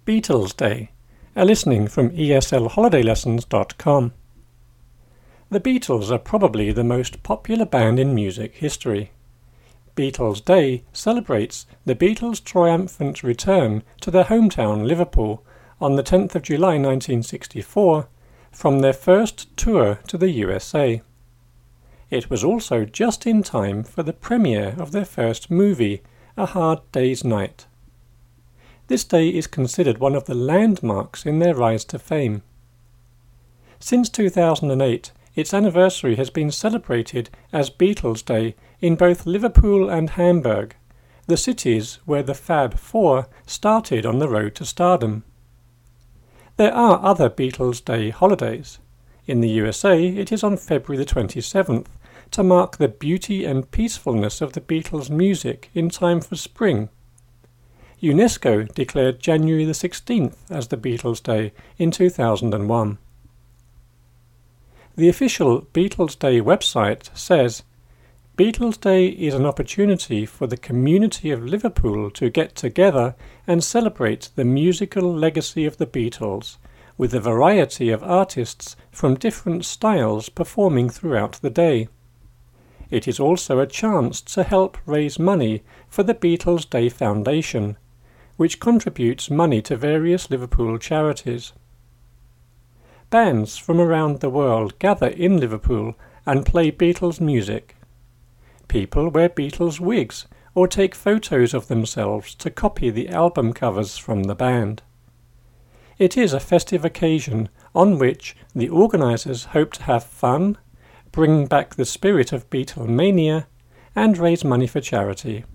Beatles Day, a listening from eslholidaylessons.com. The Beatles are probably the most popular band in music history. Beatles Day celebrates the Beatles' triumphant return to their hometown Liverpool on the 10th of July 1964 from their first tour to the USA. It was also just in time for the premiere of their first movie, A Hard Day's Night. This day is considered one of the landmarks in their rise to fame. Since 2008, its anniversary has been celebrated as Beatles Day in both Liverpool and Hamburg, the cities where the Fab Four started on the road to stardom. There are other Beatles Day holidays. In the USA, it is on February the 27th, to mark the beauty and peacefulness of the Beatles' music in time for spring. UNESCO declared January the 16th as the Beatles Day in 2001. The official Beatles Day website says, Beatles Day is an opportunity for the community of Liverpool to get together and celebrate the musical legacy of the Beatles, with a variety of artists from different styles performing throughout the day. It is also a chance to help raise money for the Beatles Day Foundation, which contributes money to various Liverpool charities. Bands from around the world gather in Liverpool and play Beatles music. People wear Beatles wigs or take photos of themselves to copy the album covers from the band. It is a festive occasion on which the organisers hope to have fun, bring back the spirit of Beatlemania, and raise money for charity.